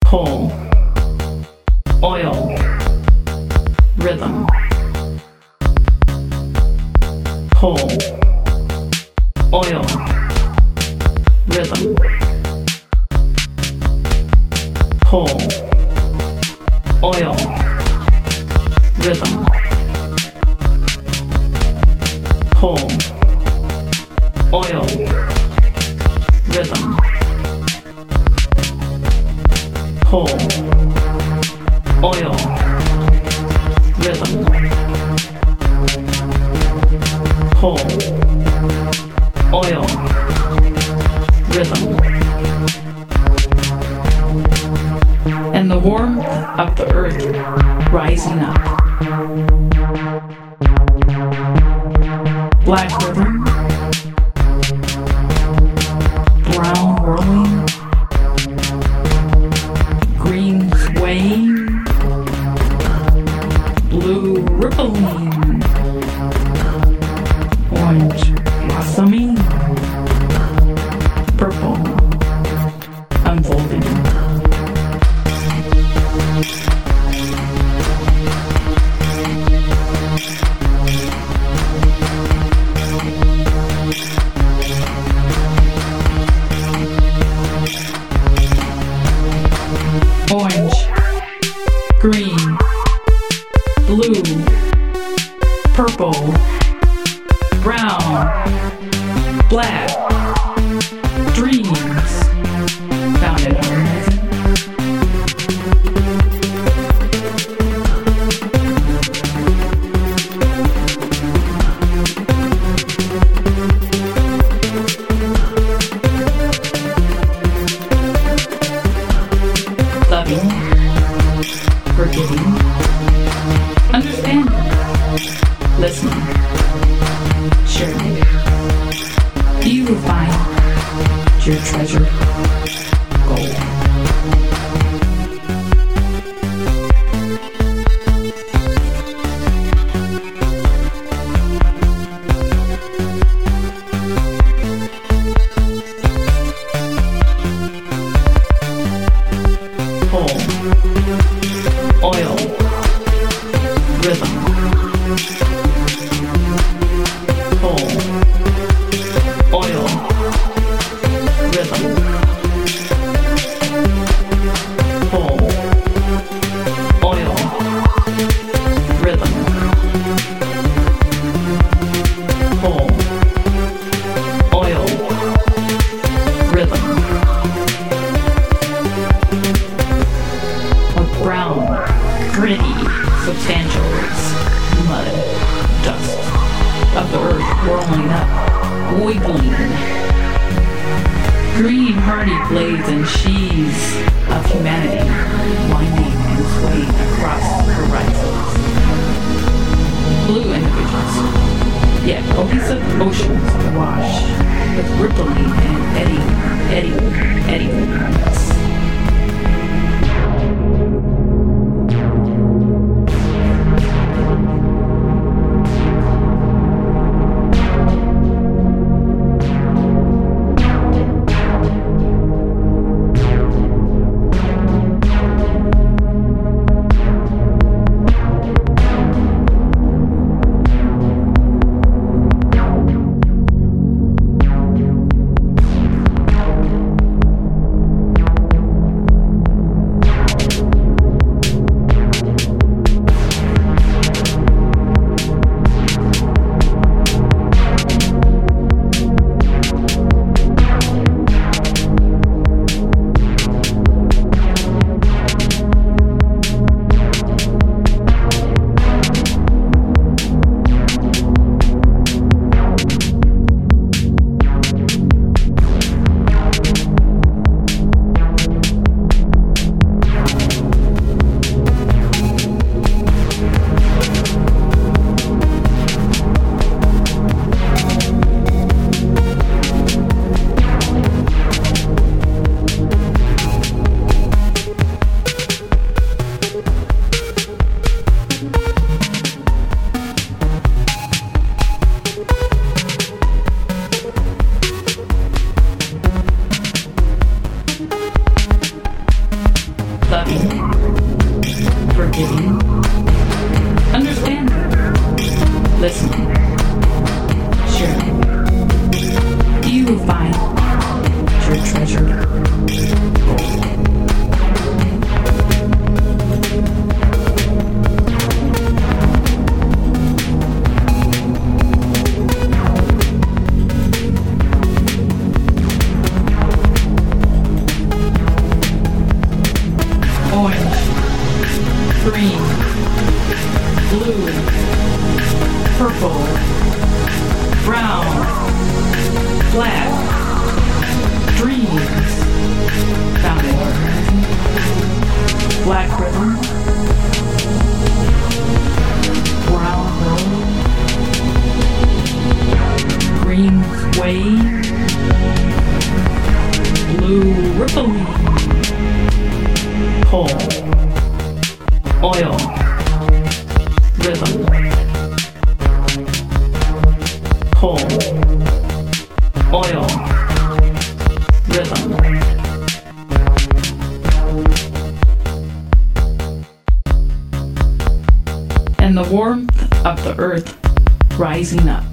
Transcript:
pull, oil, rhythm, pull, oil, rhythm, pull, oil, rhythm, pull, oil, rhythm, pull, oil, rhythm, pull, oil, rhythm. And the warmth of the earth rising up. Black rhythm, brown whirling, green swaying, blue rippling, orange blossoming, purple unfolding. Orange, green, blue, purple, brown, black, dreams, found it harmonizing. Loving, forgiving, understanding, listening, sharing. You will find your treasure gold. Pull, oil, rhythm, pull, oil, rhythm, pull, oil, rhythm, pull, oil, rhythm. Brown, gritty, substantials, mud, dust of the earth whirling up, wiggling. Green, hardy blades and sheaves of humanity winding and swaying across horizons. Blue individuals, yet cohesive oceans awash with rippling and eddying currents. Giving, understanding, listening, sharing. You will find your treasure. Orange, green, blue, purple, brown, black, dreams, found in black rhythm, brown road, green wave, blue rippling, coal, oil, rhythm, coal, oil, rhythm. And the warmth of the earth rising up.